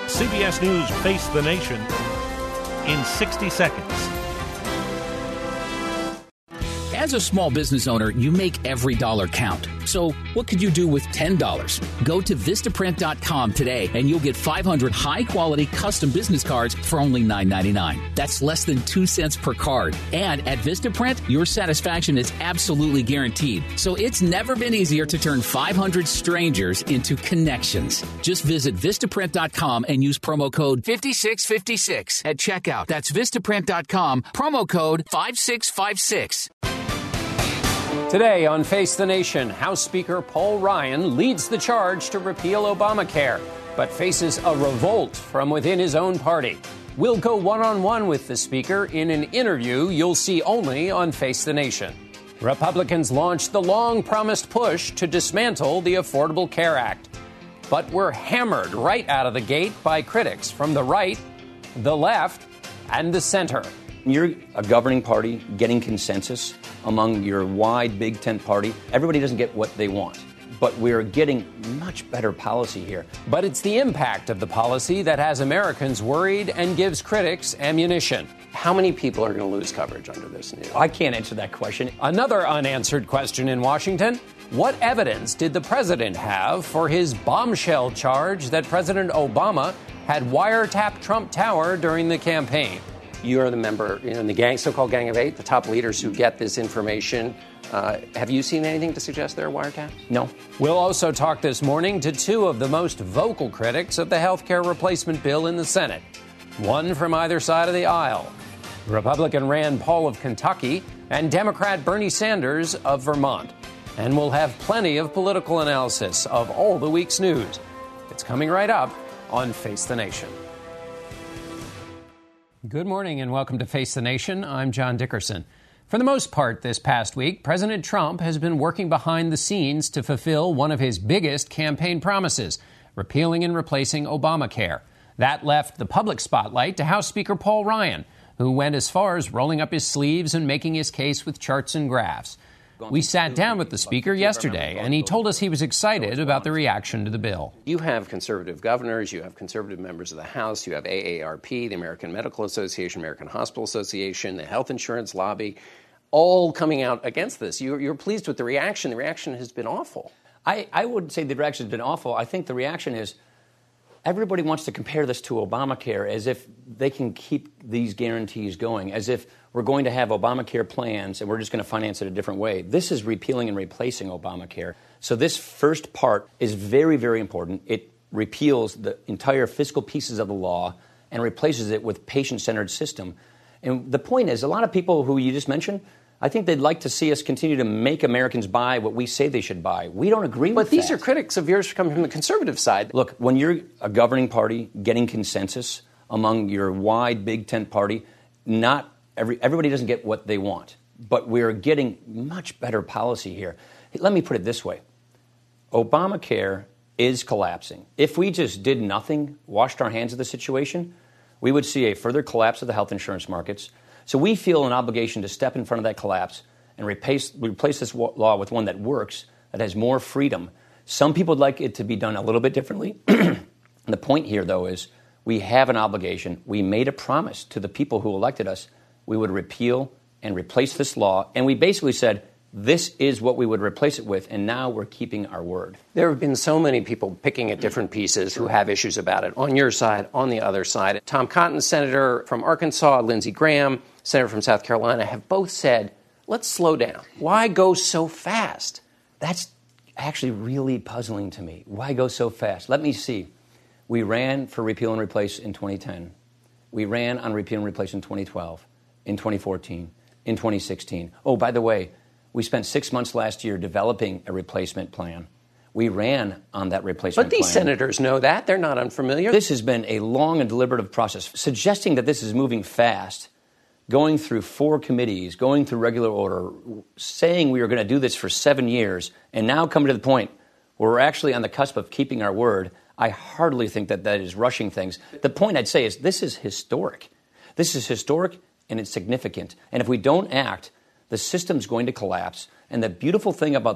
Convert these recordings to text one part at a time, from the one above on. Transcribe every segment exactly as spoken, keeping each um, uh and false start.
C B S News Face the Nation in sixty seconds. As a small business owner, you make every dollar count. So what could you do with ten dollars? Go to Vistaprint dot com today and you'll get five hundred high-quality custom business cards for only nine ninety-nine. That's less than two cents per card. And at Vistaprint, your satisfaction is absolutely guaranteed. So it's never been easier to turn five hundred strangers into connections. Just visit Vistaprint dot com and use promo code five six five six at checkout. That's Vistaprint dot com, promo code five six five six. Today on Face the Nation, House Speaker Paul Ryan leads the charge to repeal Obamacare, but faces a revolt from within his own party. We'll go one-on-one with the Speaker in an interview you'll see only on Face the Nation. Republicans launched the long-promised push to dismantle the Affordable Care Act, but were hammered right out of the gate by critics from the right, the left, and the center. You're a governing party getting consensus among your wide Big Tent party. Everybody doesn't get what they want, but we're getting much better policy here. But it's the impact of the policy that has Americans worried and gives critics ammunition. How many people are going to lose coverage under this new? I can't answer that question. Another unanswered question in Washington: what evidence did the president have for his bombshell charge that President Obama had wiretapped Trump Tower during the campaign? You're the member you know, in the gang, so-called Gang of Eight, the top leaders who get this information. Uh, have you seen anything to suggest there are wiretaps? No. We'll also talk this morning to two of the most vocal critics of the health care replacement bill in the Senate, one from either side of the aisle. Republican Rand Paul of Kentucky and Democrat Bernie Sanders of Vermont. And we'll have plenty of political analysis of all the week's news. It's coming right up on Face the Nation. Good morning and welcome to Face the Nation. I'm John Dickerson. For the most part this past week, President Trump has been working behind the scenes to fulfill one of his biggest campaign promises, repealing and replacing Obamacare. That left the public spotlight to House Speaker Paul Ryan, who went as far as rolling up his sleeves and making his case with charts and graphs. We sat down with the Speaker yesterday, and he told us he was excited about the reaction to the bill. You have conservative governors, you have conservative members of the House, you have A A R P, the American Medical Association, American Hospital Association, the Health Insurance Lobby, all coming out against this. You're, you're pleased with the reaction. The reaction has been awful. I, I would say the reaction has been awful. I think the reaction is everybody wants to compare this to Obamacare as if they can keep these guarantees going, as if we're going to have Obamacare plans and we're just going to finance it a different way. This is repealing and replacing Obamacare. So this first part is very, very important. It repeals the entire fiscal pieces of the law and replaces it with patient-centered system. And the point is, a lot of people who you just mentioned, I think they'd like to see us continue to make Americans buy what we say they should buy. We don't agree with that. But these that. are critics of yours coming from the conservative side. Look, when you're a governing party getting consensus among your wide Big Tent party, not every, everybody doesn't get what they want. But we're getting much better policy here. Let me put it this way. Obamacare is collapsing. If we just did nothing, washed our hands of the situation, we would see a further collapse of the health insurance markets. So we feel an obligation to step in front of that collapse and replace, replace this law with one that works, that has more freedom. Some people would like it to be done a little bit differently. The point here, though, is we have an obligation. We made a promise to the people who elected us we would repeal and replace this law. And we basically said, this is what we would replace it with, and now we're keeping our word. There have been so many people picking at different pieces who have issues about it, on your side, on the other side. Tom Cotton, Senator from Arkansas, Lindsey Graham, Senator from South Carolina, have both said, let's slow down. Why go so fast? That's actually really puzzling to me. Why go so fast? Let me see. We ran for repeal and replace in twenty ten. We ran on repeal and replace in twenty twelve, in twenty fourteen, in twenty sixteen. Oh, by the way, we spent six months last year developing a replacement plan. We ran on that replacement plan. But these plan. senators know that. They're not unfamiliar. This has been a long and deliberative process. Suggesting that this is moving fast, going through four committees, going through regular order, saying we were going to do this for seven years, and now coming to the point where we're actually on the cusp of keeping our word, I hardly think that that is rushing things. The point I'd say is this is historic. This is historic and it's significant. And if we don't act, the system's going to collapse. And the beautiful thing about this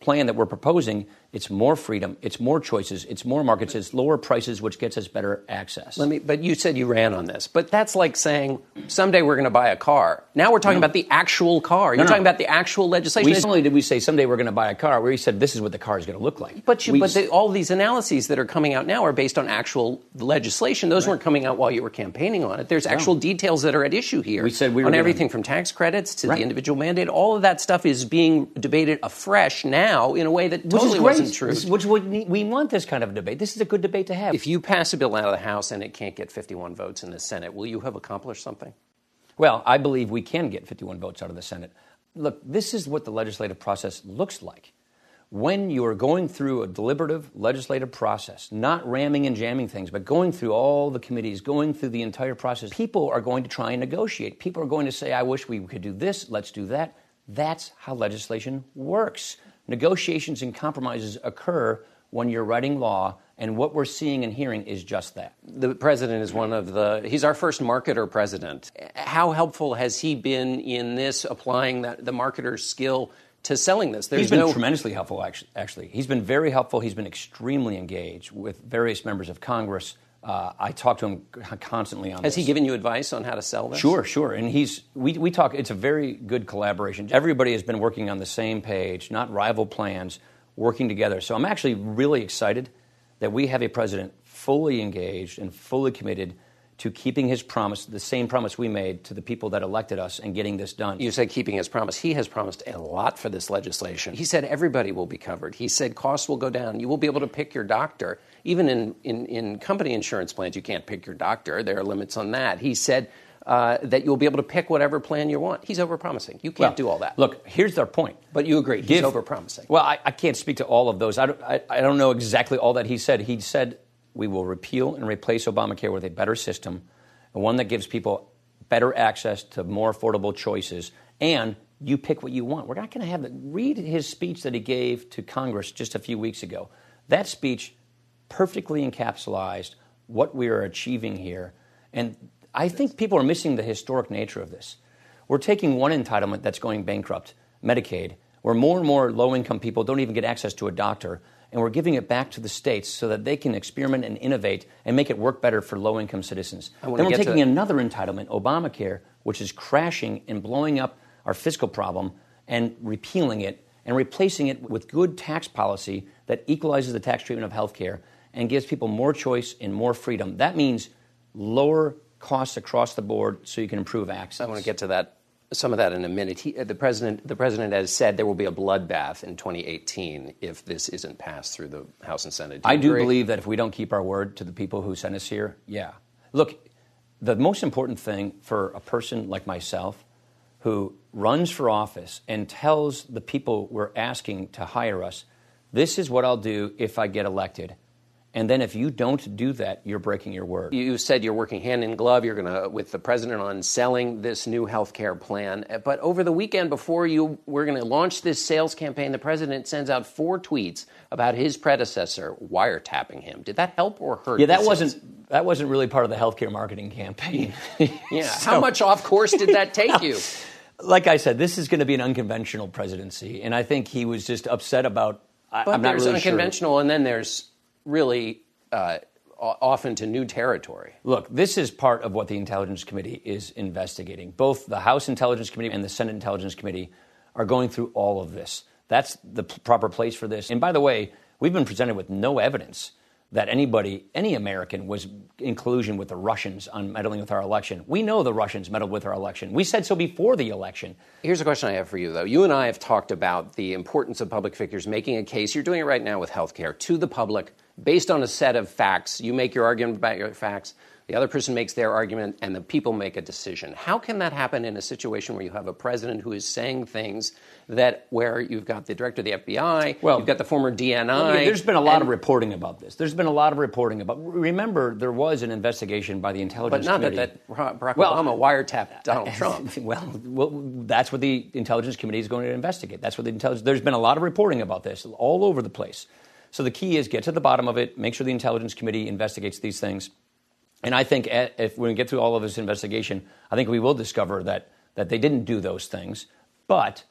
plan that we're proposing, it's more freedom, it's more choices, it's more markets, it's lower prices, which gets us better access. Let me. But you said you ran on this. But that's like saying someday we're going to buy a car. Now we're talking no. about the actual car. You're no, no. talking about the actual legislation. We only did we say someday we're going to buy a car, where he said this is what the car is going to look like. But, you, we, but the, all these analyses that are coming out now are based on actual legislation. Those right. weren't coming out while you were campaigning on it. There's actual no. details that are at issue here. We said we were on gonna, everything from tax credits to right. the individual mandate. All of that stuff is being debated afresh now in a way that totally wasn't true. This, which would we want this kind of debate. This is a good debate to have. If you pass a bill out of the House and it can't get fifty-one votes in the Senate, will you have accomplished something? Well, I believe we can get fifty-one votes out of the Senate. Look, this is what the legislative process looks like. When you are going through a deliberative legislative process, not ramming and jamming things, but going through all the committees, going through the entire process, people are going to try and negotiate. People are going to say, I wish we could do this, let's do that. That's how legislation works. Negotiations and compromises occur when you're writing law, and what we're seeing and hearing is just that. The president is one of the, he's our first marketer president. How helpful has he been in this, applying that, the marketer's skill to selling this? There's He's been no... tremendously helpful, actually. He's been very helpful. He's been extremely engaged with various members of Congress. Uh, I talk to him constantly on Has this. he given you advice on how to sell this? Sure, sure. And he's we, we talk, it's a very good collaboration. Everybody has been working on the same page, not rival plans, working together. So I'm actually really excited that we have a president fully engaged and fully committed to keeping his promise, the same promise we made to the people that elected us, and getting this done. You said keeping his promise. He has promised a lot for this legislation. He said everybody will be covered. He said costs will go down. You will be able to pick your doctor. Even in, in, in company insurance plans, you can't pick your doctor. There are limits on that. He said uh, that you'll be able to pick whatever plan you want. He's overpromising. You can't well, do all that. Look, here's our point. But you agree. He's Give, overpromising. Well, I, I can't speak to all of those. I don't, I, I don't know exactly all that he said. He said we will repeal and replace Obamacare with a better system, and one that gives people better access to more affordable choices, and you pick what you want. We're not going to have that. Read his speech that he gave to Congress just a few weeks ago. That speech perfectly encapsulated what we are achieving here. And I think people are missing the historic nature of this. We're taking one entitlement that's going bankrupt, Medicaid, where more and more low-income people don't even get access to a doctor, and we're giving it back to the states so that they can experiment and innovate and make it work better for low-income citizens. Then we're taking another entitlement, Obamacare, which is crashing and blowing up our fiscal problem, and repealing it and replacing it with good tax policy that equalizes the tax treatment of health care and gives people more choice and more freedom. That means lower costs across the board so you can improve access. I want to get to that, some of that in a minute. He, the president, the president has said there will be a bloodbath in twenty eighteen if this isn't passed through the House and Senate. Do I agree? do believe that if we don't keep our word to the people who sent us here, yeah. Look, the most important thing for a person like myself who runs for office and tells the people we're asking to hire us, this is what I'll do if I get elected. And then if you don't do that, you're breaking your word. You said you're working hand in glove. You're going to with the president on selling this new health care plan. But over the weekend before you were going to launch this sales campaign, the president sends out four tweets about his predecessor wiretapping him. Did that help or hurt? Yeah, that wasn't that wasn't really part of the healthcare marketing campaign. Yeah. so, How much off course did that take you? Like I said, this is going to be an unconventional presidency, and I think he was just upset about. But I'm not there's really unconventional, sure. and then there's really uh, off into new territory. Look, this is part of what the Intelligence Committee is investigating. Both the House Intelligence Committee and the Senate Intelligence Committee are going through all of this. That's the p- proper place for this. And by the way, we've been presented with no evidence that anybody, any American, was in collusion with the Russians on meddling with our election. We know the Russians meddled with our election. We said so before the election. Here's a question I have for you, though. You and I have talked about the importance of public figures making a case. You're doing it right now with healthcare to the public based on a set of facts. You make your argument about your facts. The other person makes their argument, and the people make a decision. How can that happen in a situation where you have a president who is saying things that where you've got the director of the F B I, well, you've got the former D N I? Well, there's been a lot and, of reporting about this. There's been a lot of reporting about. Remember, there was an investigation by the Intelligence Committee. But not that, that Barack well, Obama wiretapped Donald Trump. Well, well, that's what the Intelligence Committee is going to investigate. That's what the intelligence. There's been a lot of reporting about this all over the place. So the key is get to the bottom of it. Make sure the Intelligence Committee investigates these things. And I think if we get through all of this investigation, I think we will discover that that they didn't do those things. But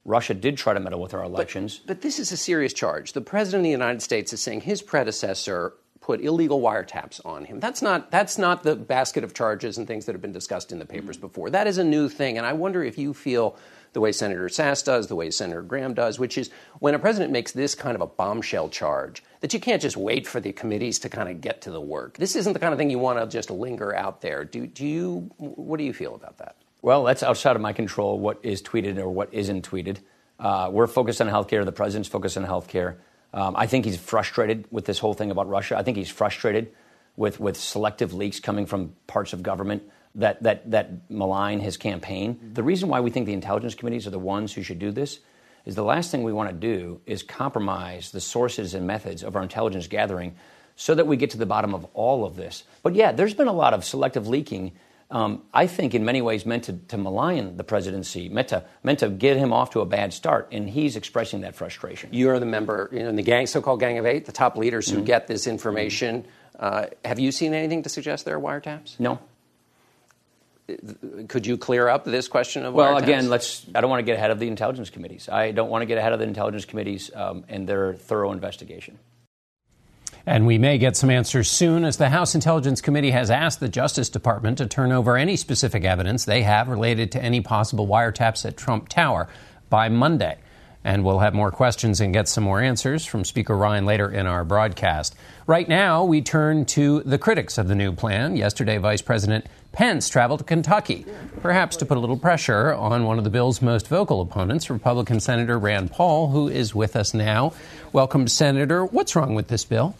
Russia did try to meddle with our elections. But, but this is a serious charge. The president of the United States is saying his predecessor put illegal wiretaps on him. That's not that's not the basket of charges and things that have been discussed in the papers mm-hmm. before. That is a new thing. And I wonder if you feel the way Senator Sasse does, the way Senator Graham does, which is when a president makes this kind of a bombshell charge, that you can't just wait for the committees to kind of get to the work. This isn't the kind of thing you want to just linger out there. Do, do you, what do you feel about that? Well, that's outside of my control, what is tweeted or what isn't tweeted. Uh, we're focused on healthcare. The president's focused on healthcare. Um, I think he's frustrated with this whole thing about Russia. I think he's frustrated with, with selective leaks coming from parts of government that, that, that malign his campaign. The reason why we think the intelligence committees are the ones who should do this is the last thing we want to do is compromise the sources and methods of our intelligence gathering so that we get to the bottom of all of this. But yeah, there's been a lot of selective leaking, um, I think in many ways meant to, to malign the presidency, meant to, meant to get him off to a bad start, and he's expressing that frustration. You're the member you know, in the gang, so-called Gang of Eight, the top leaders who mm-hmm. get this information. Uh, have you seen anything to suggest there are wiretaps? No. Could you clear up this question of well, wiretaps? again, let's. I don't want to get ahead of the intelligence committees. I don't want to get ahead of the intelligence committees um, and their thorough investigation. And we may get some answers soon, as the House Intelligence Committee has asked the Justice Department to turn over any specific evidence they have related to any possible wiretaps at Trump Tower by Monday. And we'll have more questions and get some more answers from Speaker Ryan later in our broadcast. Right now, we turn to the critics of the new plan. Yesterday, Vice President Pence traveled to Kentucky, perhaps to put a little pressure on one of the bill's most vocal opponents, Republican Senator Rand Paul, who is with us now. Welcome, Senator. What's wrong with this bill?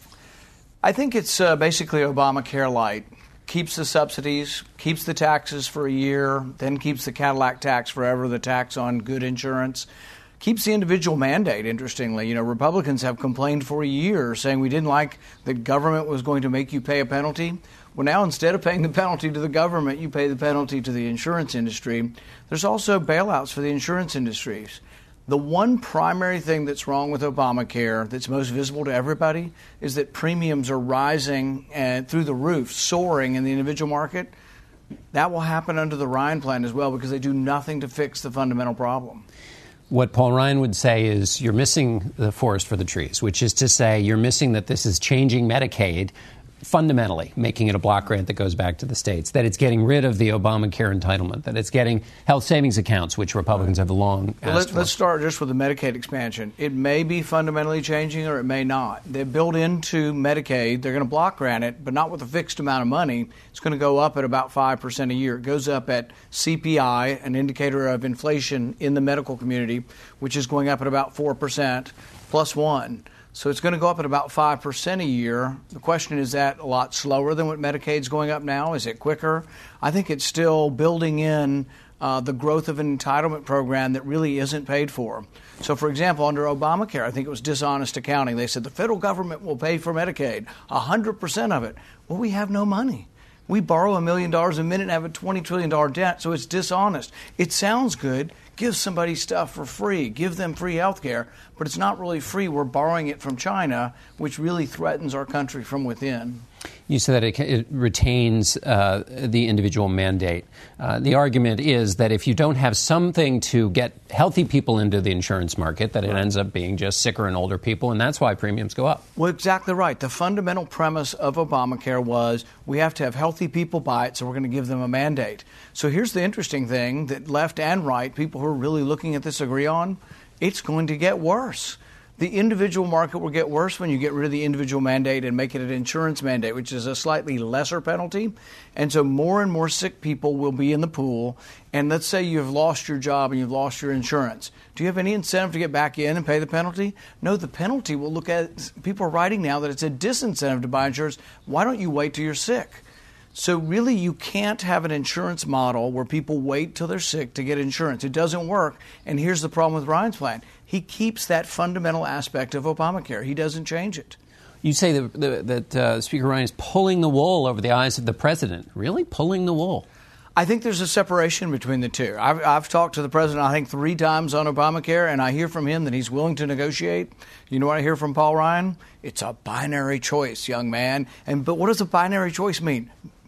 I think it's uh, basically Obamacare light. Keeps the subsidies, keeps the taxes for a year, then keeps the Cadillac tax forever, the tax on good insurance. Keeps the individual mandate, interestingly. You know, Republicans have complained for years saying we didn't like that government was going to make you pay a penalty. Well, now instead of paying the penalty to the government, you pay the penalty to the insurance industry. There's also bailouts for the insurance industries. The one primary thing that's wrong with Obamacare that's most visible to everybody is that premiums are rising and through the roof, soaring in the individual market. That will happen under the Ryan plan as well because they do nothing to fix the fundamental problem. What Paul Ryan would say is you're missing the forest for the trees, which is to say you're missing that this is changing Medicaid fundamentally, making it a block grant that goes back to the states, that it's getting rid of the Obamacare entitlement, that it's getting health savings accounts, which Republicans have long asked well, let's, for. Let's start just with the Medicaid expansion. It may be fundamentally changing or it may not. They're built into Medicaid. They're going to block grant it, but not with a fixed amount of money. It's going to go up at about five percent a year. It goes up at C P I, an indicator of inflation in the medical community, which is going up at about four percent plus one. So it's going to go up at about five percent a year. The question is, that a lot slower than what Medicaid's going up now? Is it quicker? I think it's still building in uh, the growth of an entitlement program that really isn't paid for. So, for example, under Obamacare, I think it was dishonest accounting. They said the federal government will pay for Medicaid, one hundred percent of it. Well, we have no money. We borrow a million dollars a minute and have a twenty trillion dollars debt, so it's dishonest. It sounds good. Give somebody stuff for free. Give them free health care. But it's not really free. We're borrowing it from China, which really threatens our country from within. You said that it, it retains uh, the individual mandate. Uh, the argument is that if you don't have something to get healthy people into the insurance market, that it ends up being just sicker and older people, and that's why premiums go up. Well, exactly right. The fundamental premise of Obamacare was we have to have healthy people buy it, so we're going to give them a mandate. So here's the interesting thing that left and right, people who are really looking at this agree on. It's going to get worse. The individual market will get worse when you get rid of the individual mandate and make it an insurance mandate, which is a slightly lesser penalty. And so more and more sick people will be in the pool. And let's say you've lost your job and you've lost your insurance. Do you have any incentive to get back in and pay the penalty? No, the penalty will look at, people are writing now that it's a disincentive to buy insurance. Why don't you wait till you're sick? So really, you can't have an insurance model where people wait till they're sick to get insurance. It doesn't work. And here's the problem with Ryan's plan. He keeps that fundamental aspect of Obamacare. He doesn't change it. You say that, that, that uh, Speaker Ryan is pulling the wool over the eyes of the president. Really? Pulling the wool? I think there's a separation between the two. I've, I've talked to the president, I think, three times on Obamacare, and I hear from him that he's willing to negotiate. You know what I hear from Paul Ryan? It's a binary choice, young man. And but what does a binary choice mean?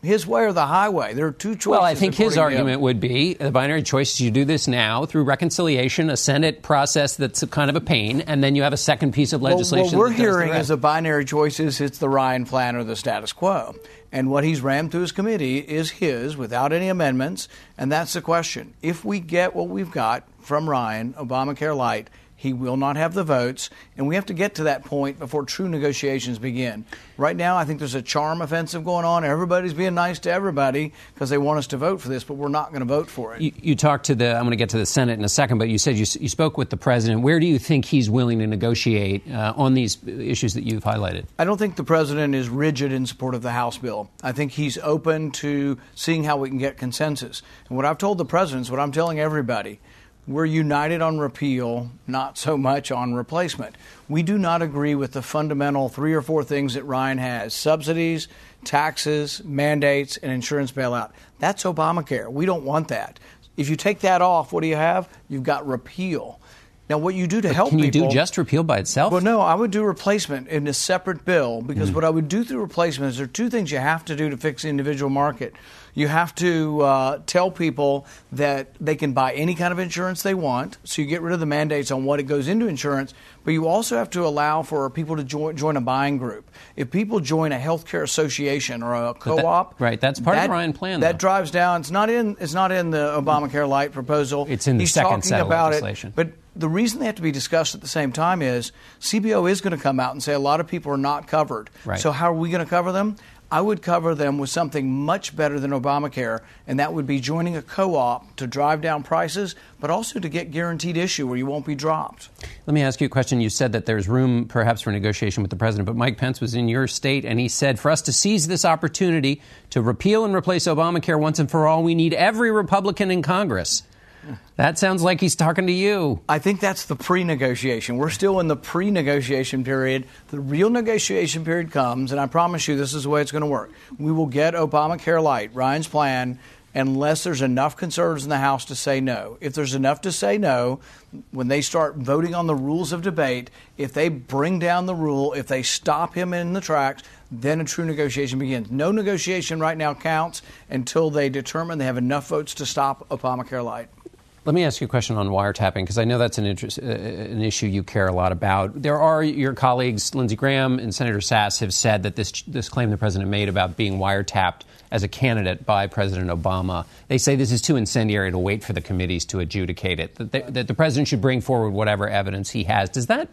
his way or the highway. There are two choices. Well, I think his argument him. would be the binary choice is you do this now through reconciliation, a Senate process that's a kind of a pain, and then you have a second piece of legislation. Well, what we're hearing is a binary choices. It's the Ryan plan or the status quo. And what he's rammed through his committee is his without any amendments. And that's the question. If we get what we've got from Ryan, Obamacare Light, he will not have the votes, and we have to get to that point before true negotiations begin. Right now, I think there's a charm offensive going on. Everybody's being nice to everybody because they want us to vote for this, but we're not going to vote for it. You, you talked to the, I'm going to get to the Senate in a second, but you said you, you spoke with the president. Where do you think he's willing to negotiate uh, on these issues that you've highlighted? I don't think the president is rigid in support of the House bill. I think he's open to seeing how we can get consensus. And what I've told the president is what I'm telling everybody. We're united on repeal, not so much on replacement. We do not agree with the fundamental three or four things that Ryan has: subsidies, taxes, mandates, and insurance bailout. That's Obamacare. We don't want that. If you take that off, what do you have? You've got repeal. Now, what you do to but help can you people, do just repeal by itself? Well, no, I would do replacement in a separate bill because mm. what I would do through replacement is there are two things you have to do to fix the individual market. You have to uh, tell people that they can buy any kind of insurance they want, so you get rid of the mandates on what it goes into insurance, but you also have to allow for people to join, join a buying group. If people join a healthcare association or a co-op, that, right, that's part that, of the Ryan plan. That though. drives down. It's not in. It's not in the Obamacare Light proposal. It's in the He's second talking set of about legislation. It, but the reason they have to be discussed at the same time is C B O is going to come out and say a lot of people are not covered. Right. So how are we going to cover them? I would cover them with something much better than Obamacare, and that would be joining a co-op to drive down prices, but also to get guaranteed issue where you won't be dropped. Let me ask you a question. You said that there's room perhaps for negotiation with the president, but Mike Pence was in your state, and he said, for us to seize this opportunity to repeal and replace Obamacare once and for all, we need every Republican in Congress. That sounds like he's talking to you. I think that's the pre-negotiation. We're still in the pre-negotiation period. The real negotiation period comes, and I promise you this is the way it's going to work. We will get Obamacare Light, Ryan's plan, unless there's enough conservatives in the House to say no. If there's enough to say no, when they start voting on the rules of debate, if they bring down the rule, if they stop him in the tracks, then a true negotiation begins. No negotiation right now counts until they determine they have enough votes to stop Obamacare Light. Let me ask you a question on wiretapping, because I know that's an interest, uh, an issue you care a lot about. There are your colleagues, Lindsey Graham and Senator Sasse, have said that this this claim the president made about being wiretapped as a candidate by President Obama, they say this is too incendiary to wait for the committees to adjudicate it, that, they, that the president should bring forward whatever evidence he has. Does that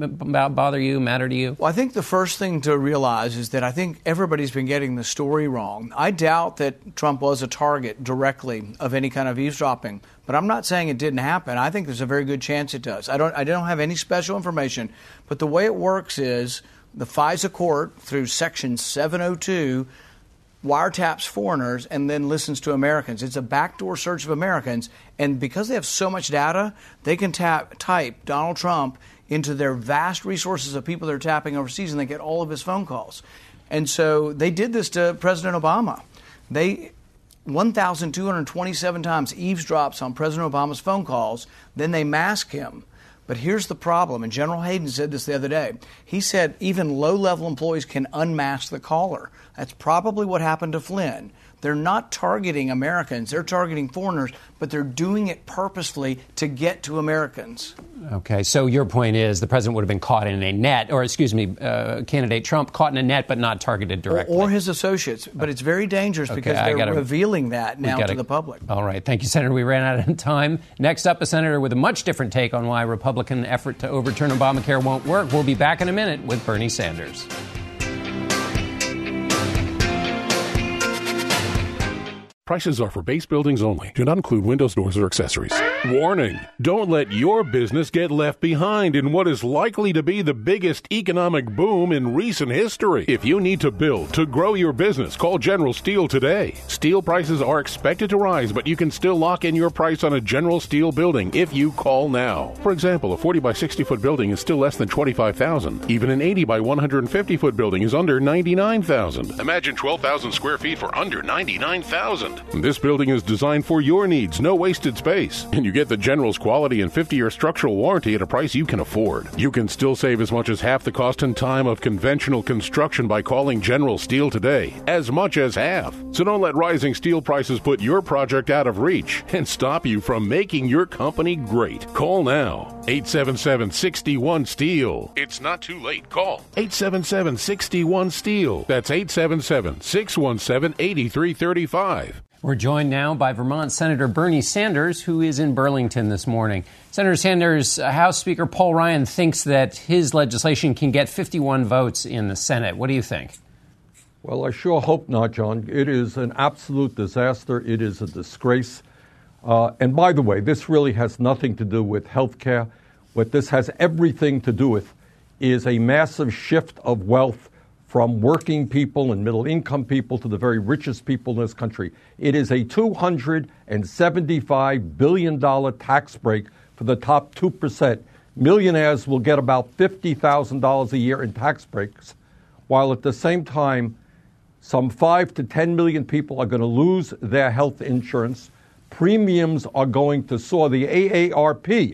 bother you, matter to you? Well, I think the first thing to realize is that I think everybody's been getting the story wrong. I doubt that Trump was a target directly of any kind of eavesdropping, but I'm not saying it didn't happen. I think there's a very good chance it does. I don't I don't have any special information, but the way it works is the FISA court, through Section seven oh two, wiretaps foreigners and then listens to Americans. It's a backdoor search of Americans, and because they have so much data, they can tap type Donald Trump into their vast resources of people they're tapping overseas, and they get all of his phone calls. And so they did this to President Obama. They one thousand two hundred twenty-seven times eavesdrops on President Obama's phone calls, then they mask him. But here's the problem, and General Hayden said this the other day. He said even low-level employees can unmask the caller. That's probably what happened to Flynn. They're not targeting Americans. They're targeting foreigners, but they're doing it purposefully to get to Americans. Okay, so your point is the president would have been caught in a net, or excuse me, uh, candidate Trump caught in a net but not targeted directly. Or, or his associates. But it's very dangerous okay, because they're gotta, revealing that now gotta, to the public. All right. Thank you, Senator. We ran out of time. Next up, a senator with a much different take on why Republican effort to overturn Obamacare won't work. We'll be back in a minute with Bernie Sanders. Prices are for base buildings only. Do not include windows, doors, or accessories. Warning! Don't let your business get left behind in what is likely to be the biggest economic boom in recent history. If you need to build to grow your business, call General Steel today. Steel prices are expected to rise, but you can still lock in your price on a General Steel building if you call now. For example, a forty by sixty foot building is still less than twenty-five thousand dollars. Even an eighty by one hundred fifty foot building is under ninety-nine thousand dollars. Imagine twelve thousand square feet for under ninety-nine thousand dollars. This building is designed for your needs, no wasted space. And you get the General's quality and fifty year structural warranty at a price you can afford. You can still save as much as half the cost and time of conventional construction by calling General Steel today. As much as half. So don't let rising steel prices put your project out of reach and stop you from making your company great. Call now. eight seven seven, six one, STEEL. It's not too late. Call eight seven seven, six one, STEEL. That's eight seven seven, six one seven, eight three three five. We're joined now by Vermont Senator Bernie Sanders, who is in Burlington this morning. Senator Sanders, House Speaker Paul Ryan thinks that his legislation can get fifty-one votes in the Senate. What do you think? Well, I sure hope not, John. It is an absolute disaster. It is a disgrace. Uh, and by the way, this really has nothing to do with health care. What this has everything to do with is a massive shift of wealth from working people and middle-income people to the very richest people in this country. It is a two hundred seventy-five billion dollars tax break for the top two percent. Millionaires will get about fifty thousand dollars a year in tax breaks, while at the same time, some five to ten million people are going to lose their health insurance. Premiums are going to soar. The A A R P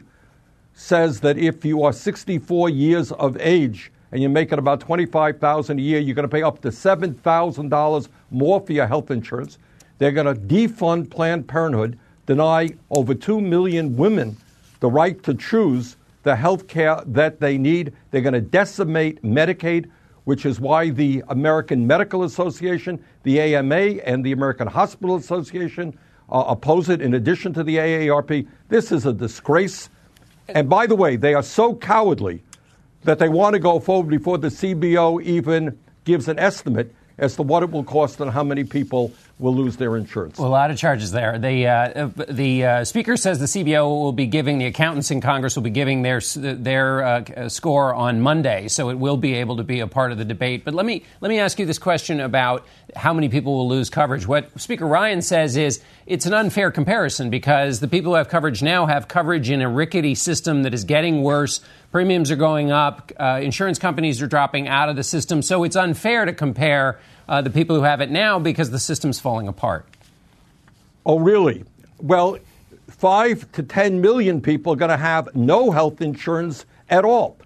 says that if you are sixty-four years of age and you're making about twenty-five thousand dollars a year, you're going to pay up to seven thousand dollars more for your health insurance. They're going to defund Planned Parenthood, deny over two million women the right to choose the health care that they need. They're going to decimate Medicaid, which is why the American Medical Association, the A M A, and the American Hospital Association uh, oppose it in addition to the A A R P. This is a disgrace. And by the way, they are so cowardly that they want to go forward before the C B O even gives an estimate as to what it will cost and how many people will lose their insurance. Well, a lot of charges there. The uh, the uh, Speaker says the C B O will be giving, the accountants in Congress will be giving their their uh, score on Monday, so it will be able to be a part of the debate. But let me let me ask you this question about how many people will lose coverage. What Speaker Ryan says is it's an unfair comparison because the people who have coverage now have coverage in a rickety system that is getting worse. Premiums are going up. Uh, insurance companies are dropping out of the system. So it's unfair to compare uh, the people who have it now because the system's falling apart. Oh, really? Well, five to ten million people are going to have no health insurance at all.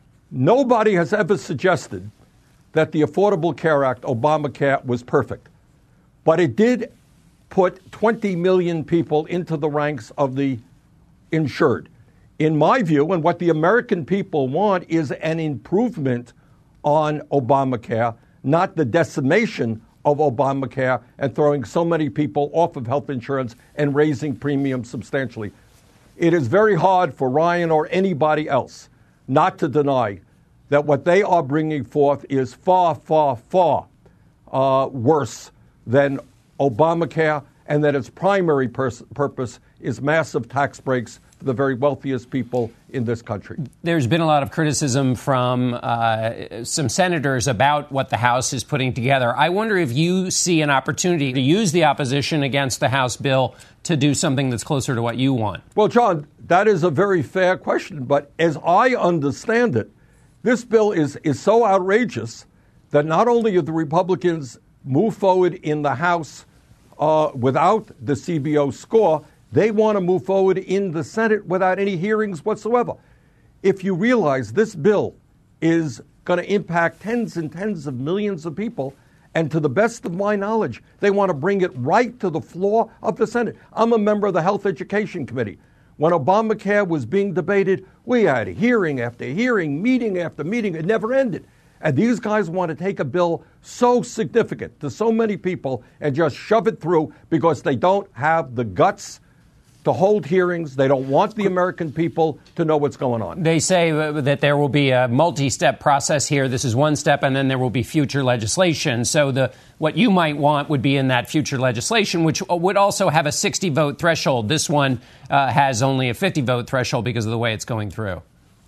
Nobody has ever suggested that the Affordable Care Act, Obamacare, was perfect. But it did put twenty million people into the ranks of the insured. In my view, and what the American people want is an improvement on Obamacare, not the decimation of Obamacare and throwing so many people off of health insurance and raising premiums substantially. It is very hard for Ryan or anybody else not to deny that what they are bringing forth is far, far, far uh, worse than Obamacare, and that its primary pers- purpose is massive tax breaks for the very wealthiest people in this country. There's been a lot of criticism from uh, some senators about what the House is putting together. I wonder if you see an opportunity to use the opposition against the House bill to do something that's closer to what you want. Well, John, that is a very fair question. But as I understand it, this bill is, is so outrageous that not only have the Republicans moved forward in the House uh, without the C B O score, they want to move forward in the Senate without any hearings whatsoever. If you realize this bill is going to impact tens and tens of millions of people, and to the best of my knowledge, they want to bring it right to the floor of the Senate. I'm a member of the Health Education Committee. When Obamacare was being debated, we had hearing after hearing, meeting after meeting. It never ended. And these guys want to take a bill so significant to so many people and just shove it through because they don't have the guts to hold hearings. They don't want the American people to know what's going on. They say that there will be a multi-step process here. This is one step, and then there will be future legislation. So the what you might want would be in that future legislation, which would also have a sixty-vote threshold. This one uh, has only a fifty-vote threshold because of the way it's going through.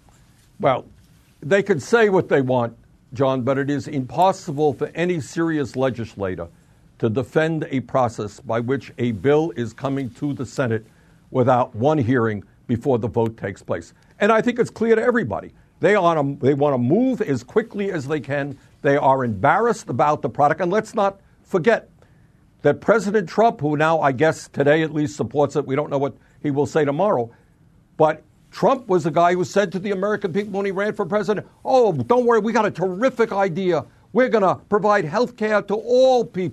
Well, they could say what they want, John, but it is impossible for any serious legislator to defend a process by which a bill is coming to the Senate without one hearing before the vote takes place. And I think it's clear to everybody. They, on a, they want to move as quickly as they can. They are embarrassed about the product. And let's not forget that President Trump, who now I guess today at least supports it, we don't know what he will say tomorrow, but Trump was the guy who said to the American people when he ran for president, oh, don't worry, we got a terrific idea. We're going to provide health care to all people.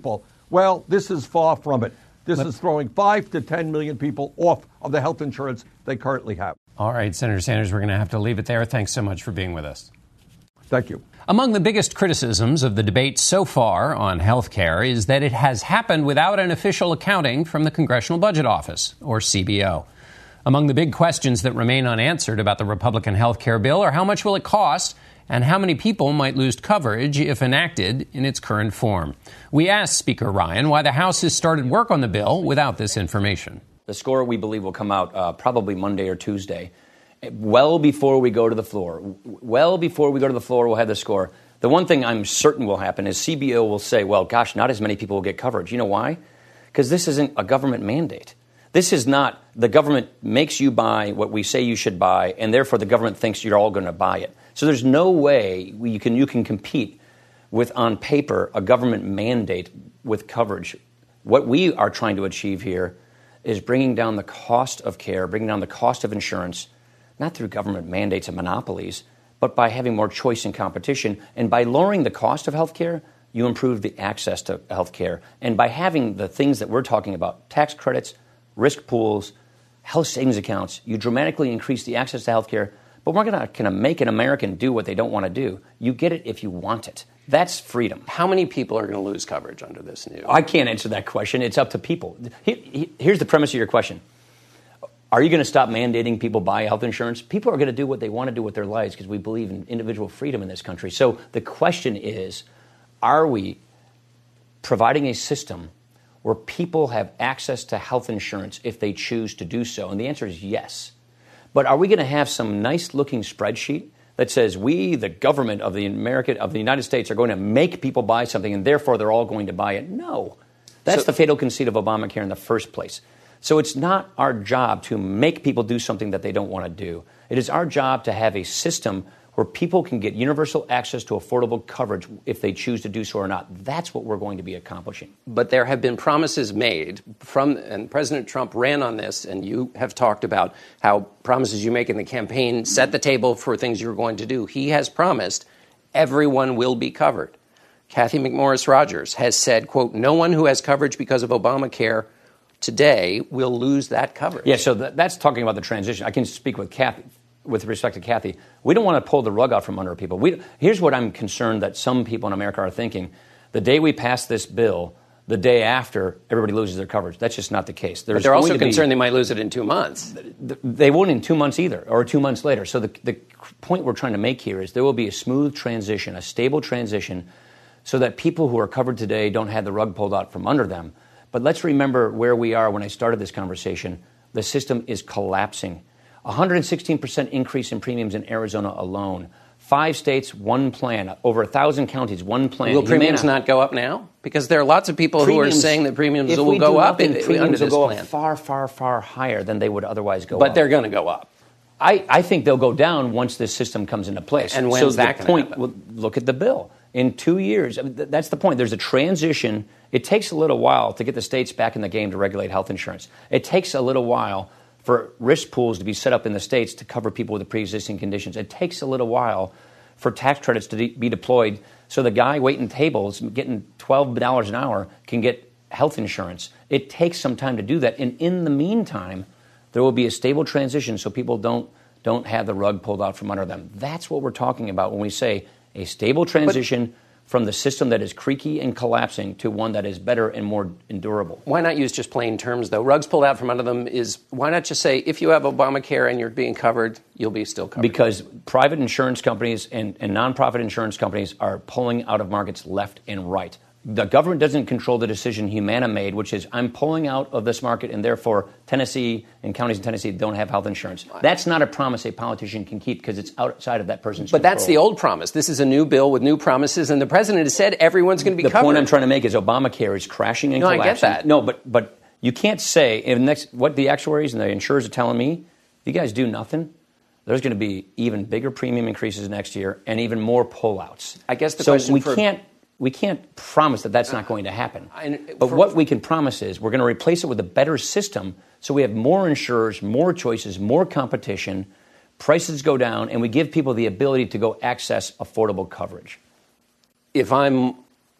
Well, this is far from it. This is throwing five to ten million people off of the health insurance they currently have. All right, Senator Sanders, we're going to have to leave it there. Thanks so much for being with us. Thank you. Among the biggest criticisms of the debate so far on health care is that it has happened without an official accounting from the Congressional Budget Office, or C B O. Among the big questions that remain unanswered about the Republican health care bill are how much will it cost and how many people might lose coverage if enacted in its current form. We asked Speaker Ryan why the House has started work on the bill without this information. The score, we believe, will come out uh, probably Monday or Tuesday, well before we go to the floor. Well before we go to the floor, we'll have the score. The one thing I'm certain will happen is C B O will say, well, gosh, not as many people will get coverage. You know why? Because this isn't a government mandate. This is not the government makes you buy what we say you should buy, and therefore the government thinks you're all going to buy it. So there's no way you can you can compete with, on paper, a government mandate with coverage. What we are trying to achieve here is bringing down the cost of care, bringing down the cost of insurance, not through government mandates and monopolies, but by having more choice and competition. And by lowering the cost of health care, you improve the access to health care. And by having the things that we're talking about, tax credits, risk pools, health savings accounts, you dramatically increase the access to health care. But we're not going to make an American do what they don't want to do. You get it if you want it. That's freedom. How many people are going to lose coverage under this new? I can't answer that question. It's up to people. Here's the premise of your question. Are you going to stop mandating people buy health insurance? People are going to do what they want to do with their lives because we believe in individual freedom in this country. So the question is, are we providing a system where people have access to health insurance if they choose to do so? And the answer is yes. But are we going to have some nice-looking spreadsheet that says we, the government of the America, of the United States, are going to make people buy something and therefore they're all going to buy it? No. That's so, the fatal conceit of Obamacare in the first place. So it's not our job to make people do something that they don't want to do. It is our job to have a system where people can get universal access to affordable coverage if they choose to do so or not. That's what we're going to be accomplishing. But there have been promises made from, and President Trump ran on this, and you have talked about how promises you make in the campaign set the table for things you're going to do. He has promised everyone will be covered. Cathy McMorris Rodgers has said, quote, no one who has coverage because of Obamacare today will lose that coverage. Yeah, so th- that's talking about the transition. I can speak with Cathy. With respect to Cathy, we don't want to pull the rug out from under people. We, here's what I'm concerned that some people in America are thinking. The day we pass this bill, the day after, everybody loses their coverage. That's just not the case. There's but they're also concerned be, they might lose it in two months. They won't in two months either, or two months later. So the, the point we're trying to make here is there will be a smooth transition, a stable transition, so that people who are covered today don't have the rug pulled out from under them. But let's remember where we are when I started this conversation. The system is collapsing. one hundred sixteen percent increase in premiums in Arizona alone. Five states, one plan. Over a thousand counties, one plan. Will premiums not go up now? Because there are lots of people premiums, who are saying that premiums will go up nothing, in, premiums under this will go plan. Up far, far, far higher than they would otherwise go but up. But they're going to go up. I, I think they'll go down once this system comes into place. And when's so that the going point, to happen? Well, look at the bill. In two years, I mean, th- that's the point. There's a transition. It takes a little while to get the states back in the game to regulate health insurance. It takes a little while for risk pools to be set up in the states to cover people with pre-existing conditions. It takes a little while for tax credits to de- be deployed so the guy waiting tables, getting twelve dollars an hour, can get health insurance. It takes some time to do that. And in the meantime, there will be a stable transition so people don't don't have the rug pulled out from under them. That's what we're talking about when we say a stable transition but, from the system that is creaky and collapsing to one that is better and more endurable. Why not use just plain terms, though? Rugs pulled out from under them is, why not just say, if you have Obamacare and you're being covered, you'll be still covered? Because private insurance companies and, and nonprofit insurance companies are pulling out of markets left and right. The government doesn't control the decision Humana made, which is I'm pulling out of this market and therefore Tennessee and counties in Tennessee don't have health insurance. That's not a promise a politician can keep because it's outside of that person's But control. That's the old promise. This is a new bill with new promises, and the president has said everyone's going to be the covered. The point I'm trying to make is Obamacare is crashing and no, collapsing. I get that. No, but but you can't say in next what the actuaries and the insurers are telling me, you guys do nothing. There's going to be even bigger premium increases next year and even more pullouts. I guess the so question we for can't. We can't promise that that's not going to happen. I, but for, what we can promise is we're going to replace it with a better system so we have more insurers, more choices, more competition, prices go down, and we give people the ability to go access affordable coverage. If I'm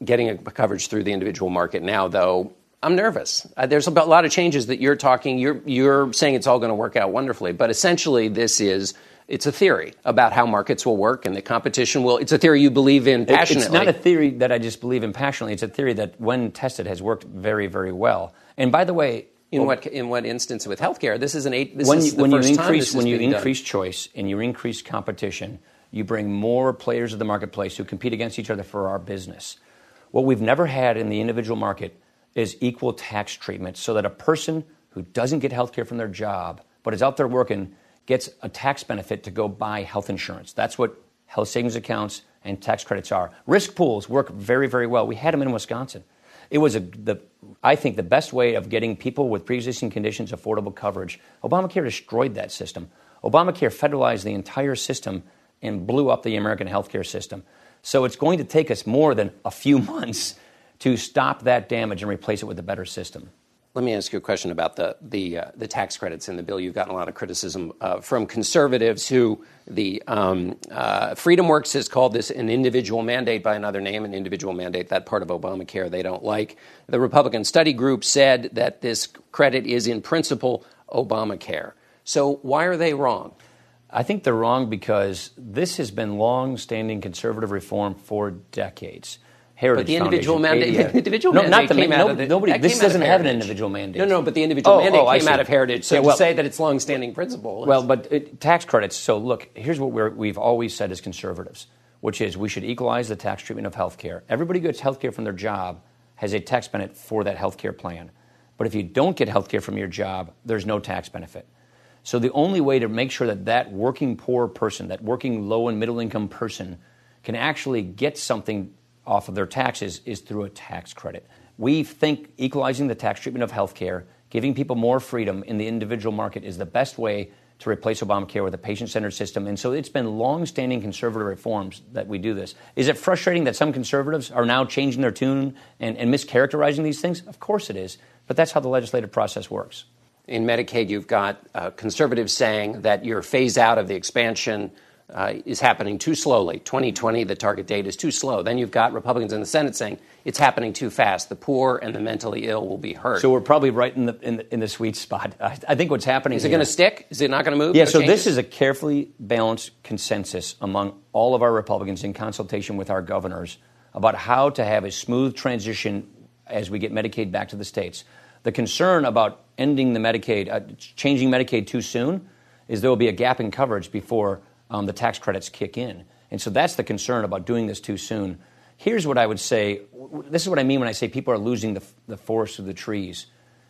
getting a coverage through the individual market now, though, I'm nervous. Uh, there's a lot of changes that you're talking. You're you're saying it's all going to work out wonderfully, but essentially this is it's a theory about how markets will work and the competition will. It's a theory you believe in passionately. It's not a theory that I just believe in passionately. It's a theory that, when tested, has worked very, very well. And by the way, in well, what in what instance with healthcare? This is an eight. This when is you, the when first you time increase this when is you being increase done. choice and you increase competition, you bring more players to the marketplace who compete against each other for our business. What we've never had in the individual market is equal tax treatment, so that a person who doesn't get health care from their job but is out there working gets a tax benefit to go buy health insurance. That's what health savings accounts and tax credits are. Risk pools work very, very well. We had them in Wisconsin. It was, a, the, I think, the best way of getting people with pre-existing conditions affordable coverage. Obamacare destroyed that system. Obamacare federalized the entire system and blew up the American healthcare system. So it's going to take us more than a few months to stop that damage and replace it with a better system. Let me ask you a question about the the, uh, the tax credits in the bill. You've gotten a lot of criticism uh, from conservatives who the um, uh, FreedomWorks has called this an individual mandate by another name, an individual mandate, that part of Obamacare they don't like. The Republican Study Group said that this credit is in principle Obamacare. So why are they wrong? I think they're wrong because this has been long-standing conservative reform for decades. Heritage but the individual Foundation, mandate, the individual no, mandate not the, came no, out of the, nobody. This doesn't have an individual mandate. No, no, but the individual oh, mandate oh, came out of Heritage. So yeah, to well, say that it's long-standing principle. Well, but it, tax credits. So look, here's what we're, we've always said as conservatives, which is we should equalize the tax treatment of health care. Everybody who gets health care from their job has a tax benefit for that health care plan. But if you don't get health care from your job, there's no tax benefit. So the only way to make sure that that working poor person, that working low and middle income person can actually get something off of their taxes is through a tax credit. We think equalizing the tax treatment of health care, giving people more freedom in the individual market is the best way to replace Obamacare with a patient-centered system. And so it's been long-standing conservative reforms that we do this. Is it frustrating that some conservatives are now changing their tune and, and mischaracterizing these things? Of course it is. But that's how the legislative process works. In Medicaid, you've got uh, conservatives saying that your phase out of the expansion uh, is happening too slowly. twenty twenty, the target date, is too slow. Then you've got Republicans in the Senate saying it's happening too fast. The poor and the mentally ill will be hurt. So we're probably right in the in the, in the sweet spot. I, I think what's happening is it going to stick? Is it not going to move? Yeah. No so changes? This is a carefully balanced consensus among all of our Republicans in consultation with our governors about how to have a smooth transition as we get Medicaid back to the states. The concern about ending the Medicaid, uh, changing Medicaid too soon, is there will be a gap in coverage before um, the tax credits kick in. And so that's the concern about doing this too soon. Here's what I would say. This is what I mean when I say people are losing the, the forest through the trees.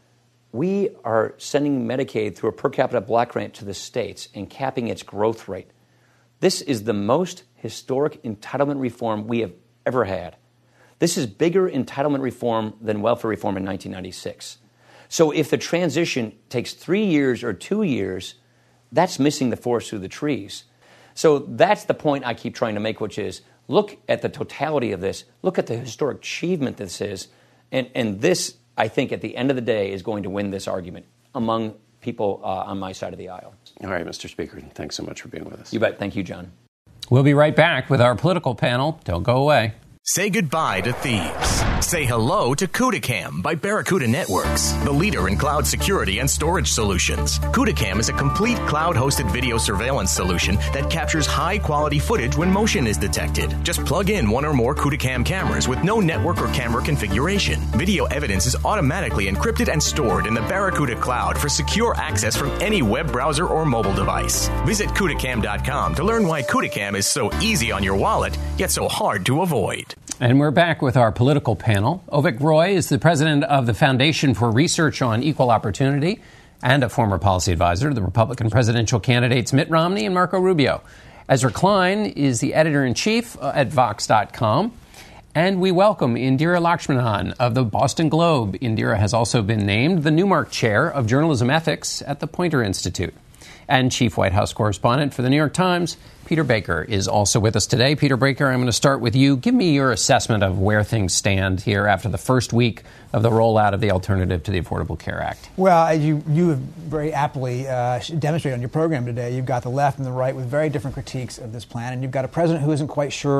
We are sending Medicaid through a per capita block grant to the states and capping its growth rate. This is the most historic entitlement reform we have ever had. This is bigger entitlement reform than welfare reform in nineteen ninety-six. So if the transition takes three years or two years, that's missing the forest through the trees. So that's the point I keep trying to make, which is look at the totality of this, look at the historic achievement this is, and, and this, I think, at the end of the day, is going to win this argument among people uh, on my side of the aisle. All right, Mister Speaker, thanks so much for being with us. You bet. Thank you, John. We'll be right back with our political panel. Don't go away. Say goodbye to thieves. Say hello to CudaCam by Barracuda Networks, the leader in cloud security and storage solutions. CudaCam is a complete cloud-hosted video surveillance solution that captures high-quality footage when motion is detected. Just plug in one or more CudaCam cameras with no network or camera configuration. Video evidence is automatically encrypted and stored in the Barracuda cloud for secure access from any web browser or mobile device. Visit CudaCam dot com to learn why CudaCam is so easy on your wallet, yet so hard to avoid. And we're back with our political panel. Avik Roy is the president of the Foundation for Research on Equal Opportunity and a former policy advisor to the Republican presidential candidates Mitt Romney and Marco Rubio. Ezra Klein is the editor-in-chief at Vox dot com. And we welcome Indira Lakshmanan of the Boston Globe. Indira has also been named the Newmark Chair of Journalism Ethics at the Poynter Institute. And chief White House correspondent for the New York Times, Peter Baker, is also with us today. Peter Baker, I'm going to start with you. Give me your assessment of where things stand here after the first week of the rollout of the alternative to the Affordable Care Act. Well, as you, you have very aptly uh, demonstrated on your program today, you've got the left and the right with very different critiques of this plan, and you've got a president who isn't quite sure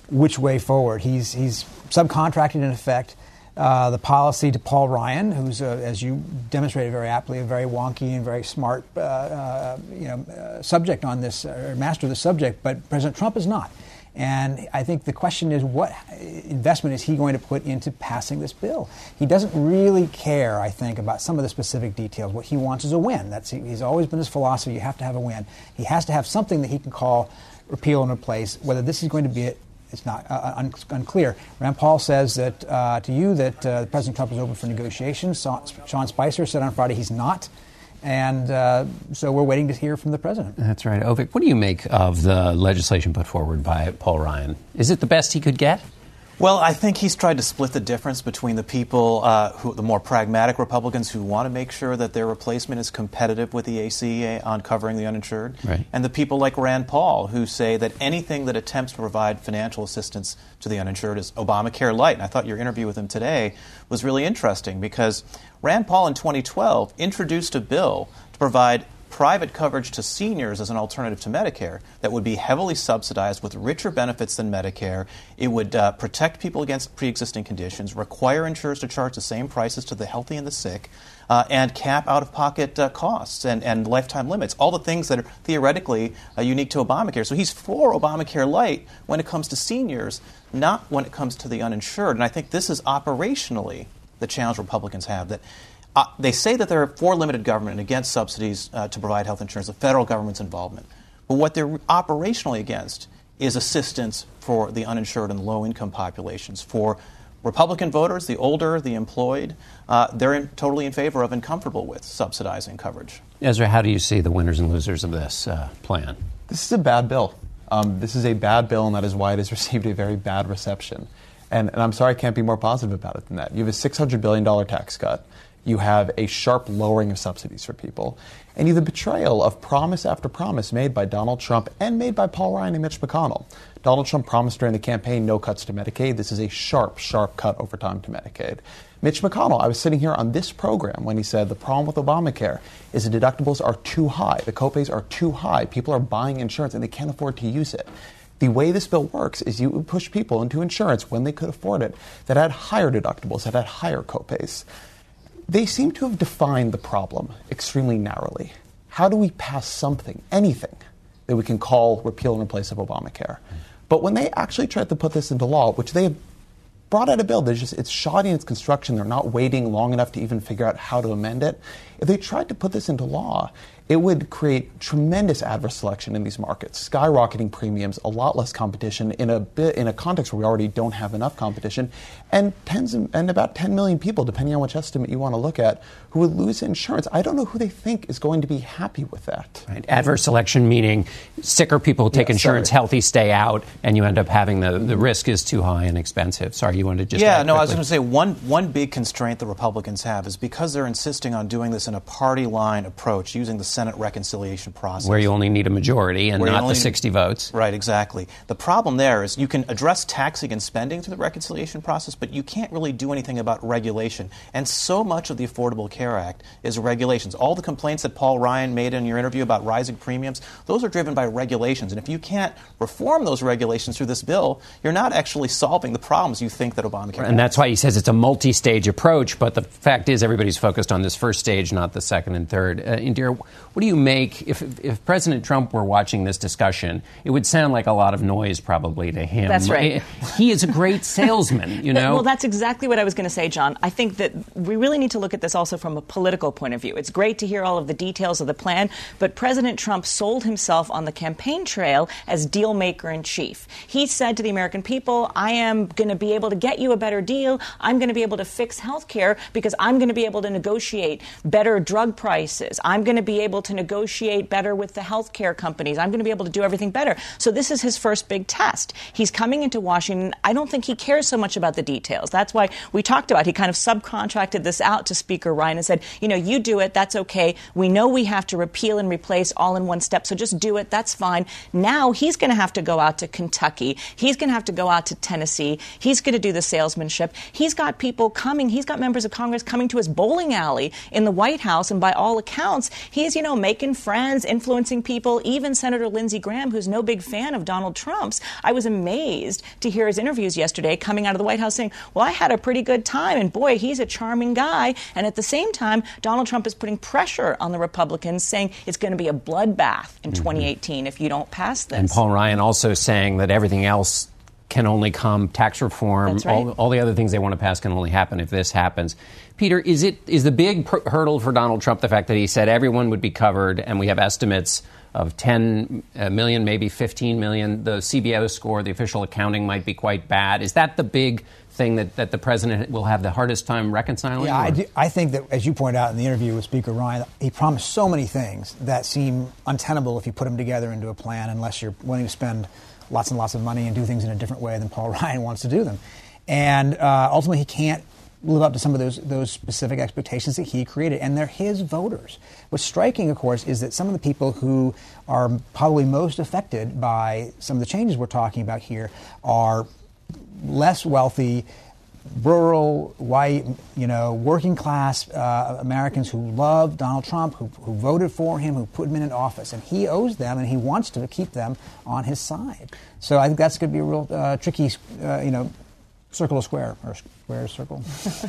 which way forward. He's he's subcontracted, in effect, uh, the policy to Paul Ryan, who's, uh, as you demonstrated very aptly, a very wonky and very smart uh, uh, you know, uh, subject on this, or master of the subject, but President Trump is not. And I think the question is, what investment is he going to put into passing this bill? He doesn't really care, I think, about some of the specific details. What he wants is a win. That's he's always been his philosophy. You have to have a win. He has to have something that he can call repeal and replace. Whether this is going to be it, it's not uh, un- unclear. Rand Paul says that uh, to you that uh, President Trump is open for negotiations. So, Sean Spicer said on Friday he's not. And uh, so we're waiting to hear from the president. That's right. Ovik, what do you make of the legislation put forward by Paul Ryan? Is it the best he could get? Well, I think he's tried to split the difference between the people, uh, who, the more pragmatic Republicans who want to make sure that their replacement is competitive with the A C A on covering the uninsured, right, and the people like Rand Paul who say that anything that attempts to provide financial assistance to the uninsured is Obamacare light. And I thought your interview with him today was really interesting because Rand Paul in twenty twelve introduced a bill to provide private coverage to seniors as an alternative to Medicare that would be heavily subsidized with richer benefits than Medicare. It would uh, protect people against pre-existing conditions, require insurers to charge the same prices to the healthy and the sick, uh, and cap out-of-pocket uh, costs and, and lifetime limits, all the things that are theoretically uh, unique to Obamacare. So he's for Obamacare light when it comes to seniors, not when it comes to the uninsured. And I think this is operationally the challenge Republicans have, that Uh, they say that they're for limited government and against subsidies uh, to provide health insurance, the federal government's involvement. But what they're operationally against is assistance for the uninsured and low-income populations. For Republican voters, the older, the employed, uh, they're in, totally in favor of and comfortable with subsidizing coverage. Ezra, how do you see the winners and losers of this uh, plan? This is a bad bill. Um, this is a bad bill, and that is why it has received a very bad reception. And, and I'm sorry I can't be more positive about it than that. You have a six hundred billion dollars tax cut. You have a sharp lowering of subsidies for people. And you have the betrayal of promise after promise made by Donald Trump and made by Paul Ryan and Mitch McConnell. Donald Trump promised during the campaign no cuts to Medicaid. This is a sharp, sharp cut over time to Medicaid. Mitch McConnell, I was sitting here on this program when he said the problem with Obamacare is the deductibles are too high. The copays are too high. People are buying insurance and they can't afford to use it. The way this bill works is you push people into insurance when they could afford it that had higher deductibles, that had higher copays. They seem to have defined the problem extremely narrowly. How do we pass something, anything, that we can call repeal and replace of Obamacare? But when they actually tried to put this into law, which they have brought out a bill, just, it's shoddy in its construction, they're not waiting long enough to even figure out how to amend it. If they tried to put this into law, it would create tremendous adverse selection in these markets, skyrocketing premiums, a lot less competition in a bit, in a context where we already don't have enough competition, and tens of, and about ten million people, depending on which estimate you want to look at, who would lose insurance. I don't know who they think is going to be happy with that. Right. Adverse selection meaning sicker people take yeah, insurance, sorry. healthy stay out, and you end up having the, the risk is too high and expensive. Sorry, you wanted to just Yeah, add no, quickly. I was going to say one, one big constraint the Republicans have is because they're insisting on doing this in a party line approach, using the Senate reconciliation process. Where you only need a majority and not the sixty votes. Right, exactly. The problem there is you can address taxing and spending through the reconciliation process, but you can't really do anything about regulation. And so much of the Affordable Care Act is regulations. All the complaints that Paul Ryan made in your interview about rising premiums, those are driven by regulations. And if you can't reform those regulations through this bill, you're not actually solving the problems you think that Obamacare has. And that's why he says it's a multi-stage approach, but the fact is everybody's focused on this first stage, not the second and third. Uh, Indira, what do you make, if, if President Trump were watching this discussion, it would sound like a lot of noise probably to him. That's right. He is a great salesman, you know? Well, that's exactly what I was going to say, John. I think that we really need to look at this also from a political point of view. It's great to hear all of the details of the plan, but President Trump sold himself on the campaign trail as deal maker in chief. He said to the American people, I am going to be able to get you a better deal. I'm going to be able to fix health care because I'm going to be able to negotiate better drug prices. I'm going to be able to negotiate better with the health care companies. I'm going to be able to do everything better. So this is his first big test. He's coming into Washington. I don't think he cares so much about the details. That's why we talked about he kind of subcontracted this out to Speaker Ryan and said, you know, you do it. That's okay. We know we have to repeal and replace all in one step. So just do it. That's fine. Now he's going to have to go out to Kentucky. He's going to have to go out to Tennessee. He's going to do the salesmanship. He's got people coming. He's got members of Congress coming to his bowling alley in the White House. And by all accounts, he's, you know, making friends, influencing people, even Senator Lindsey Graham, who's no big fan of Donald Trump's. I was amazed to hear his interviews yesterday coming out of the White House saying, well, I had a pretty good time, and boy, he's a charming guy. And at the same time, Donald Trump is putting pressure on the Republicans, saying it's going to be a bloodbath in mm-hmm. twenty eighteen if you don't pass this. And Paul Ryan also saying that everything else can only come, tax reform, That's right. all, all the other things they want to pass can only happen if this happens. Peter, is it is the big pr- hurdle for Donald Trump the fact that he said everyone would be covered, and we have estimates of ten million, maybe fifteen million. The C B O score, the official accounting, might be quite bad. Is that the big thing that, that the president will have the hardest time reconciling? Yeah, I, do, I think that, as you pointed out in the interview with Speaker Ryan, he promised so many things that seem untenable if you put them together into a plan unless you're willing to spend lots and lots of money and do things in a different way than Paul Ryan wants to do them. And uh, ultimately, he can't live up to some of those those specific expectations that he created, and they're his voters. What's striking, of course, is that some of the people who are probably most affected by some of the changes we're talking about here are less wealthy, rural, white, you know, working class uh, Americans who love Donald Trump, who, who voted for him, who put him in office, and he owes them, and he wants to keep them on his side. So I think that's going to be a real uh, tricky, uh, you know, circle or square, or square or circle.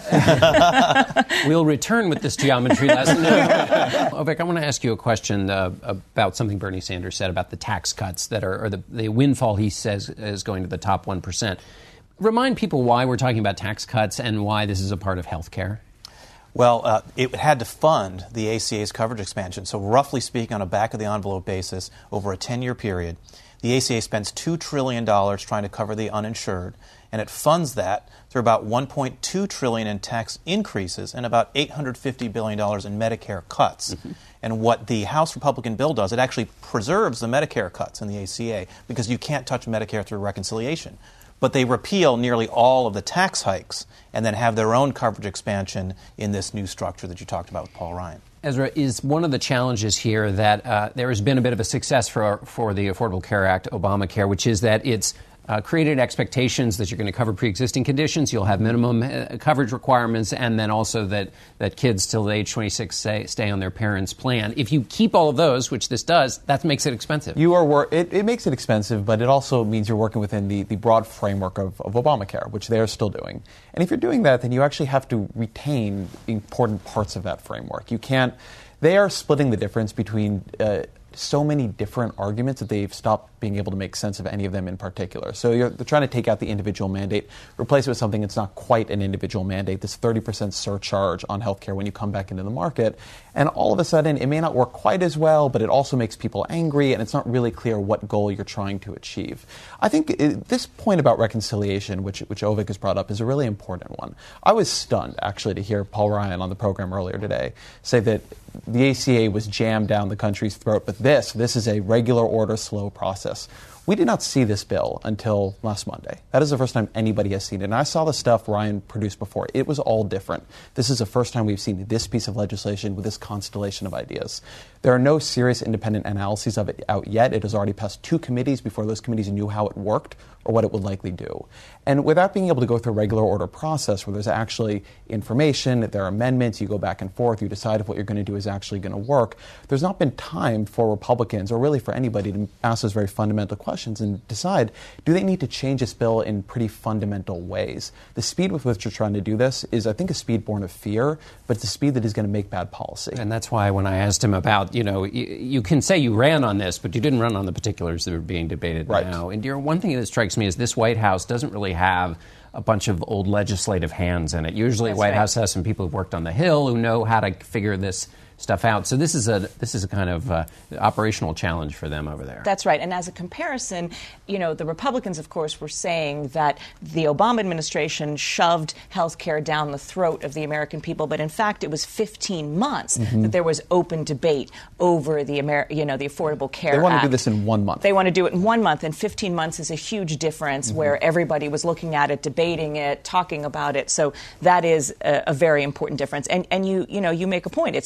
We'll return with this geometry lesson. Vivek, I want to ask you a question uh, about something Bernie Sanders said about the tax cuts that are, or the, the windfall he says is going to the top one percent. Remind people why we're talking about tax cuts and why this is a part of health care. Well, uh, it had to fund the A C A's coverage expansion. So roughly speaking, on a back-of-the-envelope basis, over a ten-year period, the A C A spends two trillion dollars trying to cover the uninsured, and it funds that through about one point two trillion dollars in tax increases and about eight hundred fifty billion dollars in Medicare cuts. Mm-hmm. And what the House Republican bill does, it actually preserves the Medicare cuts in the A C A because you can't touch Medicare through reconciliation. But they repeal nearly all of the tax hikes and then have their own coverage expansion in this new structure that you talked about with Paul Ryan. Ezra, is one of the challenges here that uh, there has been a bit of a success for for the Affordable Care Act, Obamacare, which is that it's uh, created expectations that you're going to cover pre-existing conditions, you'll have minimum uh, coverage requirements, and then also that, that kids till age twenty-six stay, stay on their parents' plan. If you keep all of those, which this does, that makes it expensive. You are wor- it, it makes it expensive, but it also means you're working within the, the broad framework of, of Obamacare, which they are still doing. And if you're doing that, then you actually have to retain important parts of that framework. You can't. They are splitting the difference between uh, so many different arguments that they've stopped being able to make sense of any of them in particular. So you're they're trying to take out the individual mandate, replace it with something that's not quite an individual mandate, this thirty percent surcharge on healthcare when you come back into the market. And all of a sudden, it may not work quite as well, but it also makes people angry, and it's not really clear what goal you're trying to achieve. I think it, this point about reconciliation, which, which Ovik has brought up, is a really important one. I was stunned, actually, to hear Paul Ryan on the program earlier today say that the A C A was jammed down the country's throat, but this, this is a regular order, slow process. We did not see this bill until last Monday. That is the first time anybody has seen it. And I saw the stuff Ryan produced before. It was all different. This is the first time we've seen this piece of legislation with this constellation of ideas. There are no serious independent analyses of it out yet. It has already passed two committees before those committees knew how it worked or what it would likely do. And without being able to go through a regular order process where there's actually information, there are amendments, you go back and forth, you decide if what you're going to do is actually going to work, there's not been time for Republicans or really for anybody to ask those very fundamental questions and decide, do they need to change this bill in pretty fundamental ways? The speed with which you're trying to do this is, I think, a speed born of fear, but it's a speed that is going to make bad policy. And that's why when I asked him about, you know, you, you can say you ran on this, but you didn't run on the particulars that are being debated right. now. And you know, one thing that strikes me is this White House doesn't really have a bunch of old legislative hands in it. Usually, That's White right. House has some people who've worked on the Hill who know how to figure this stuff out. So this is a this is a kind of uh, operational challenge for them over there. That's right. And as a comparison, you know, the Republicans, of course, were saying that the Obama administration shoved health care down the throat of the American people, but in fact, it was fifteen months mm-hmm. that there was open debate over the Amer- you know, the Affordable Care Act. They want to do this in one month. They want to do it in one month, and fifteen months is a huge difference mm-hmm. where everybody was looking at it, debating it, talking about it. So that is a, a very important difference. And and you you know, you make a point. It's an op-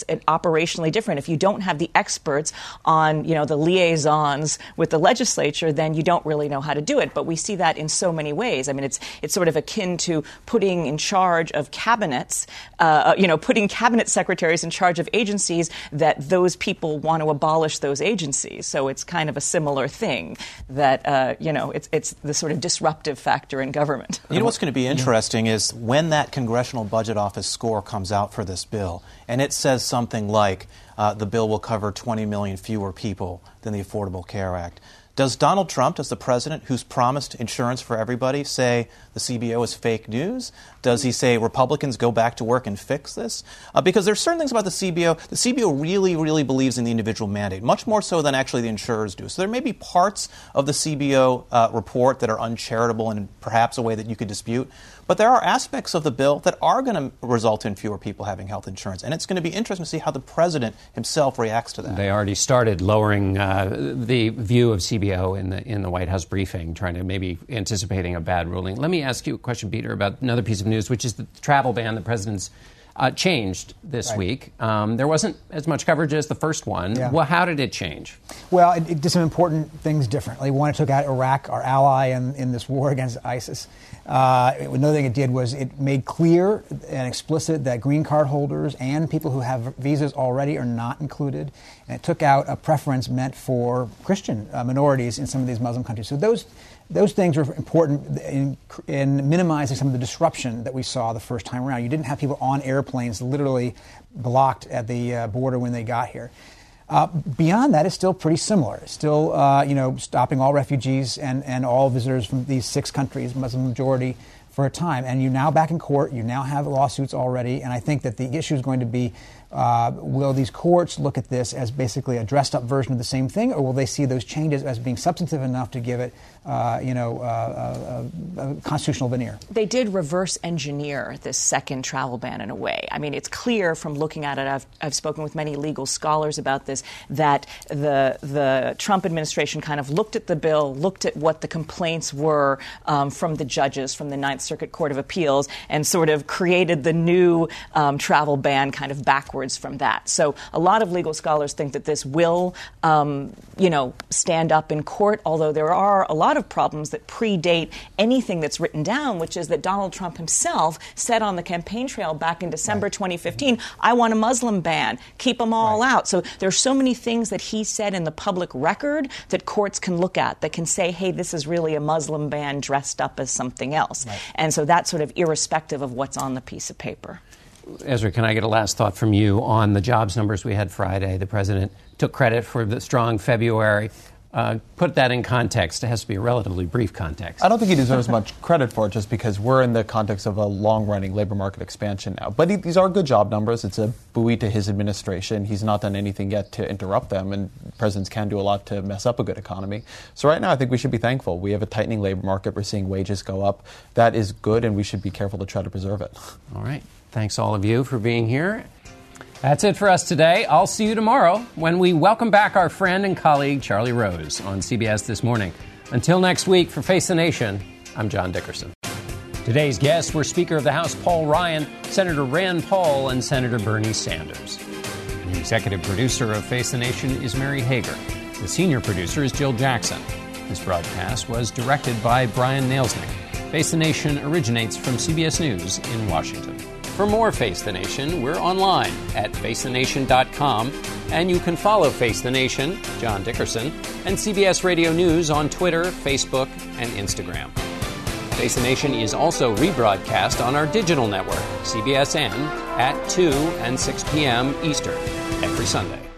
operationally different. If you don't have the experts on, you know, the liaisons with the legislature, then you don't really know how to do it. But we see that in so many ways. I mean, it's it's sort of akin to putting in charge of cabinets, uh, you know, putting cabinet secretaries in charge of agencies that those people want to abolish those agencies. So it's kind of a similar thing that, uh, you know, it's, it's the sort of disruptive factor in government. You know what's going to be interesting is when that Congressional Budget Office score comes out for this bill, and it says something like uh, the bill will cover twenty million fewer people than the Affordable Care Act. Does Donald Trump, does the president who's promised insurance for everybody, say the C B O is fake news? Does he say Republicans go back to work and fix this? Uh, because there's certain things about the C B O. The C B O really, really believes in the individual mandate, much more so than actually the insurers do. So there may be parts of the C B O uh, report that are uncharitable and perhaps a way that you could dispute. But there are aspects of the bill that are going to result in fewer people having health insurance. And it's going to be interesting to see how the president himself reacts to that. They already started lowering uh, the view of C B O in the in the White House briefing, trying to maybe anticipating a bad ruling. Let me ask you a question, Peter, about another piece of news, which is the travel ban the president's uh, changed this right. week. Um, there wasn't as much coverage as the first one. Yeah. Well, how did it change? Well, it, it did some important things differently. One, it took out Iraq, our ally in, in this war against ISIS. Uh, another thing it did was it made clear and explicit that green card holders and people who have visas already are not included. And it took out a preference meant for Christian uh, minorities in some of these Muslim countries. So those those things are important in, in minimizing some of the disruption that we saw the first time around. You didn't have people on airplanes literally blocked at the uh, border when they got here. Uh, beyond that, it's still pretty similar. It's still, uh, you know, stopping all refugees and, and all visitors from these six countries, Muslim majority, for a time. And you're now back in court. You now have lawsuits already. And I think that the issue is going to be, uh, will these courts look at this as basically a dressed-up version of the same thing, or will they see those changes as being substantive enough to give it, uh, you know, uh, a, a, a constitutional veneer? They did reverse engineer this second travel ban in a way. I mean, it's clear from looking at it, I've, I've spoken with many legal scholars about this, that the the Trump administration kind of looked at the bill, looked at what the complaints were um, from the judges from the Ninth Circuit Court of Appeals, and sort of created the new um, travel ban kind of backwards from that. So a lot of legal scholars think that this will, um, you know, stand up in court, although there are a lot of problems that predate anything that's written down, which is that Donald Trump himself said on the campaign trail back in December right. twenty fifteen, I want a Muslim ban, keep them all right. out. So there's so many things that he said in the public record that courts can look at that can say, hey, this is really a Muslim ban dressed up as something else. Right. And so that's sort of irrespective of what's on the piece of paper. Ezra, can I get a last thought from you on the jobs numbers we had Friday? The president took credit for the strong February. Uh, put that in context. It has to be a relatively brief context. I don't think he deserves much credit for it just because we're in the context of a long-running labor market expansion now. But he, these are good job numbers. It's a buoy to his administration. He's not done anything yet to interrupt them, and presidents can do a lot to mess up a good economy. So right now I think we should be thankful. We have a tightening labor market. We're seeing wages go up. That is good, and we should be careful to try to preserve it. All right. Thanks all of you for being here. That's it for us today. I'll see you tomorrow when we welcome back our friend and colleague Charlie Rose on C B S This Morning. Until next week, for Face the Nation, I'm John Dickerson. Today's guests were Speaker of the House Paul Ryan, Senator Rand Paul, and Senator Bernie Sanders. The executive producer of Face the Nation is Mary Hager. The senior producer is Jill Jackson. This broadcast was directed by Brian Nailsnick. Face the Nation originates from C B S News in Washington. For more Face the Nation, we're online at face the nation dot com, and you can follow Face the Nation, John Dickerson, and C B S Radio News on Twitter, Facebook, and Instagram. Face the Nation is also rebroadcast on our digital network, C B S N, at two and six p.m. Eastern, every Sunday.